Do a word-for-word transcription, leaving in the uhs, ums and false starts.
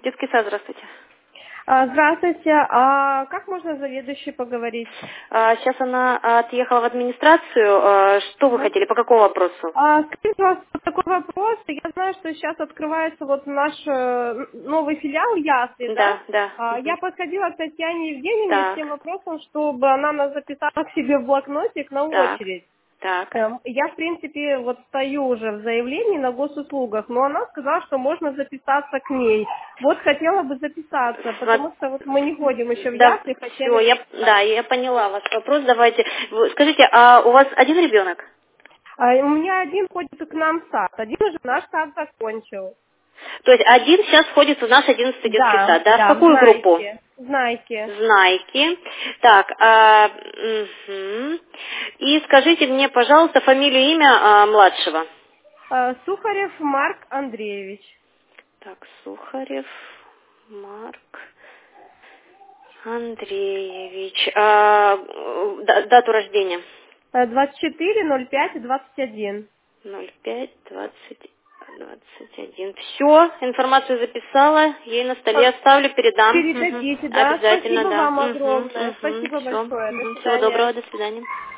Детский сад, здравствуйте. А, Здравствуйте. А как можно с заведующей поговорить? А, сейчас она отъехала в администрацию. А, что вы Мгм. хотели, по какому вопросу? А, Скажите, пожалуйста, вот такой вопрос. Я знаю, что сейчас открывается вот наш э, новый филиал Ясли, да? Да, да. А, Я Мгм. подходила к Татьяне Евгеньевне с Так, тем вопросом, чтобы она нас записала к себе в блокнотик на так, очередь. так. Эм, Я, в принципе, вот стою уже в заявлении на госуслугах, но она сказала, что можно записаться к ней. Вот хотела бы записаться, Смо- потому что вот мы не ходим еще в Да, ясли, все, хотели бы я, записаться. да, я поняла ваш вопрос. Давайте. Вы скажите, а у вас один ребенок? А у меня один ходит к нам в сад, один уже наш сад закончил. То есть один сейчас ходит в наш одиннадцатый детский Да, сад, да? В да, в какую группу? Знайке. Знайке. Знайки. Так, а, мгм. И скажите мне, пожалуйста, фамилию, имя а, младшего. А, Сухарев Марк Андреевич. Так, Сухарев Марк Андреевич. А, да- дату рождения. А, двадцать четыре ноль пять двадцать один. ноль пять двадцать двадцать один. Все, информацию записала, ей на столе А, оставлю, передам. Мгм. Передадите, да. Обязательно, Спасибо да. вам Угу, огромное. угу. Спасибо Все. большое. До Угу. Всего свидания. доброго, до свидания.